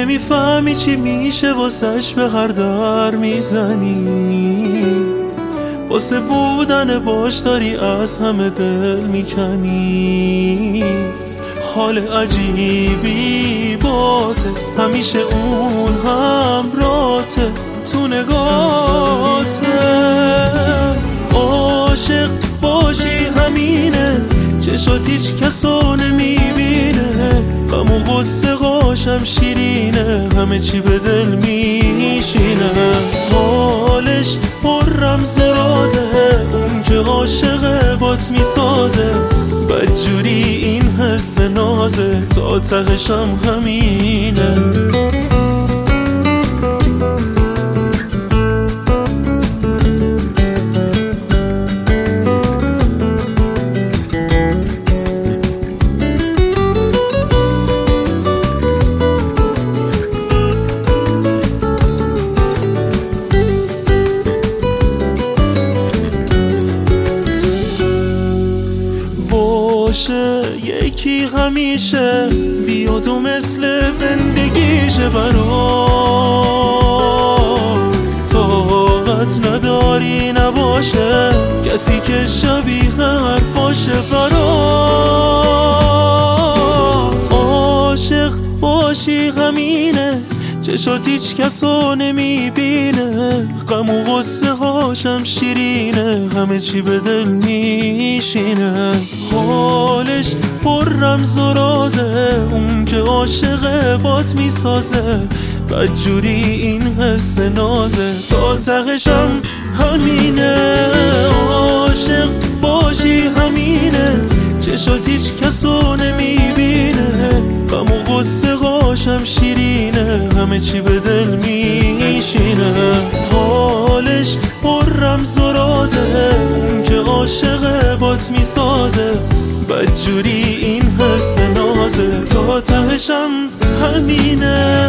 نمیفهمی چی میشه واسش به هر در میزنی، واسه بودن باش داری از همه دل میکنی. حال عجیبی باته، همیشه اون همراته تو نگاته. عاشق باشی همینه، چشات هیچ کسو نمیبینه، غم و غصه هاشم شیرینه، همه چی به دل میشینه. حالش پر رمز و رازه، اون که عاشق بات میسازه، بدجوری این حس نازه، تا تهشم همینه. یکی همیشه بیاد و مثل زندگیشه برا، طاقت نداری نباشه کسی که شبیه حرفاشه برات. عاشق باشی همینه، چشات هیچ کسو نمیبینه، غم و غصه هاشم شیرینه، همه چی به دل میشینه. حالش پر رمز و رازه، اون که عاشق بات میسازه، بدجوری این حس نازه، تا تهشم همینه. عاشق باشی همینه، چشات هیچ کسو نمیبینه، غم و غصه هاشم شیرینه، همه چی به دل میشینه. حالش پر رمز و رازه، اون که عاشق بات میسازه، بدجوری این حس نازه، تا تهشم همینه.